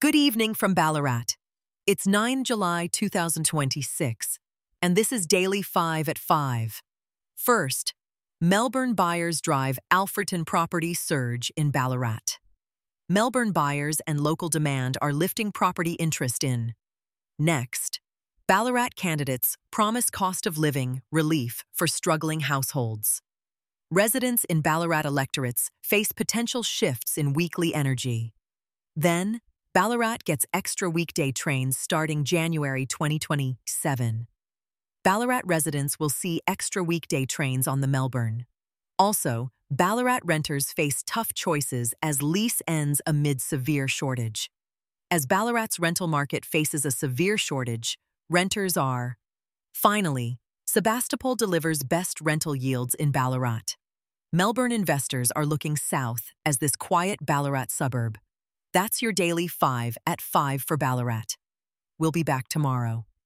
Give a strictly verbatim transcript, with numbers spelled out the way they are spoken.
Good evening from Ballarat. It's the ninth of July two thousand twenty-six, and this is Daily five at five. First, Melbourne buyers drive Alfreton property surge in Ballarat. Melbourne buyers and local demand are lifting property interest in. Next, Ballarat candidates promise cost of living relief for struggling households. Residents in Ballarat electorates face potential shifts in weekly energy. Then, Ballarat gets extra weekday trains starting January twenty twenty-seven. Ballarat residents will see extra weekday trains on the Melbourne. Also, Ballarat renters face tough choices as lease ends amid severe shortage. As Ballarat's rental market faces a severe shortage, renters are. Finally, Sebastopol delivers best rental yields in Ballarat. Melbourne investors are looking south as this quiet Ballarat suburb. That's your Daily five at five for Ballarat. We'll be back tomorrow.